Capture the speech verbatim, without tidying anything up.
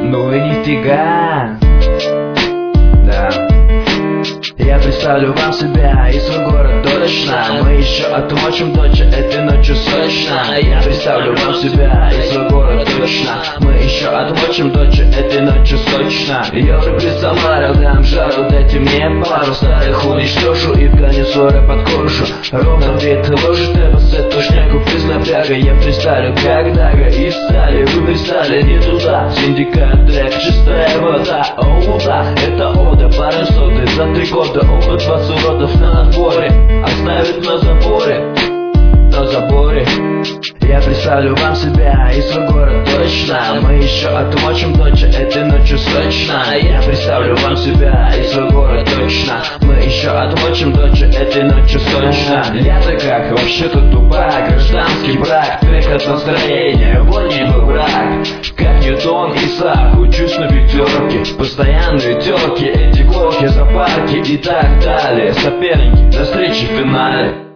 Ну и нифига. Да. Я представлю вам себя и свой город точно. Мы еще отмочим дочь этой ночью сочно. Я представлю вам себя и свой город точно. Мы еще отмочим дочь этой ночью сочно. Я люблю Самару, дам жару, дайте мне пару старых уничтожу и в конецу рэп подкоршу. Ровно две ложи с эту шнягу без напряга. Я представлю как Дага из стали. Вы пристали не туда. Синдикат трек, чистая вода. Оу да, это ода, парень соты за три года. Опыт вас уродов на отборе оставит на заборе, на заборе. Я представлю вам себя и свой город точно. Мы еще отмочим дочь этой ночью сочно. Я представлю вам себя и свой город точно. Мы еще отмочим дочь этой ночью сочно. Я-то как, вообще-то тупак. Гражданский брак, трек от настроения, вот не был брак. Как Ньютон и Исаак, учусь на пятерке. Постоянные терки, эти клоки за парки и так далее. Соперники на встрече в финале.